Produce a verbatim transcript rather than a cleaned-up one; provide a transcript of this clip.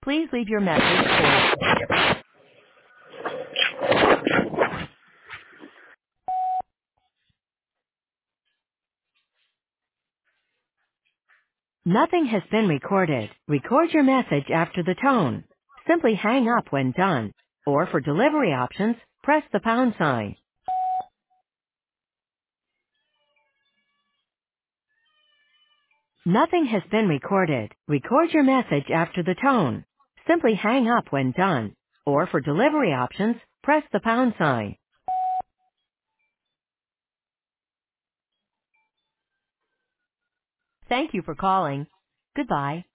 Please leave your message for Nothing has been recorded. Record your message after the tone. Simply hang up when done. Or for delivery options, press the pound sign. Nothing has been recorded. Record your message after the tone. Simply hang up when done. Or for delivery options, press the pound sign. Thank you for calling. Goodbye.